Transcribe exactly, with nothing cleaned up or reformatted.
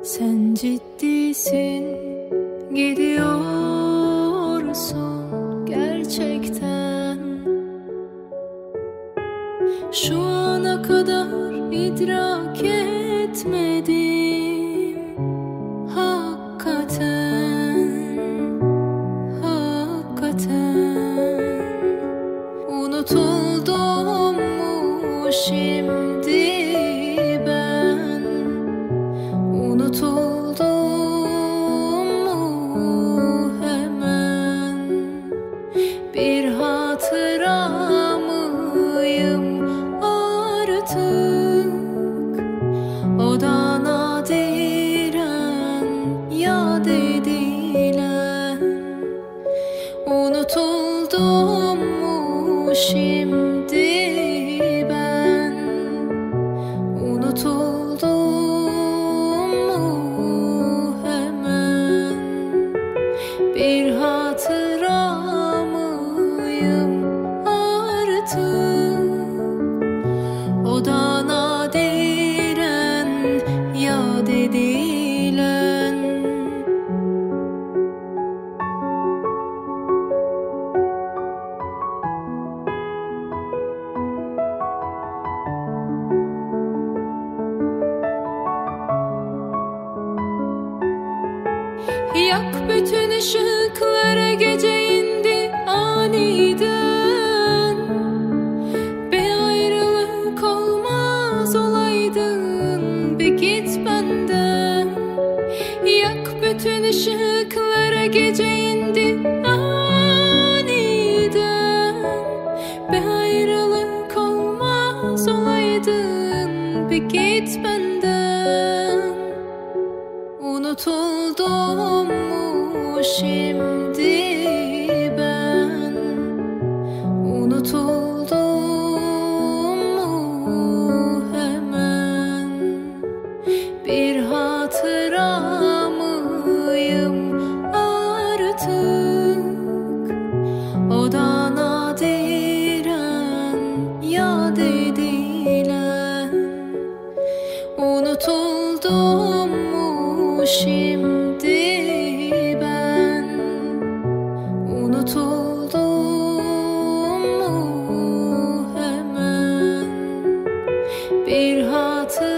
Sen ciddisin, gidiyorsun gerçekten. Şu ana kadar idrak etmedim hakikaten, hakikaten. Unutuldum mu şimdi ben? Unutuldum mu hemen? Bir hatıra mıyım artık? O da nadiren yad edilen. Unutuldum mu şimdi ben? Unutuldum mu hemen? Bir hatıra mıyım artık? O da nadiren yad edilen. Yak bütün ışıklara, gece indi aniden. Bir ayrılık olmaz olaydın, bir git benden. Yak bütün ışıklara, gece indi aniden. Bir ayrılık olmaz olaydın, bir git benden. Unutuldum mu şimdi ben? Unutuldum mu hemen? Bir hatıra mıyım artık? O da nadiren yad edilen. Unutuldum mu şimdi ben? Unutuldum mu hemen? Bir hatıra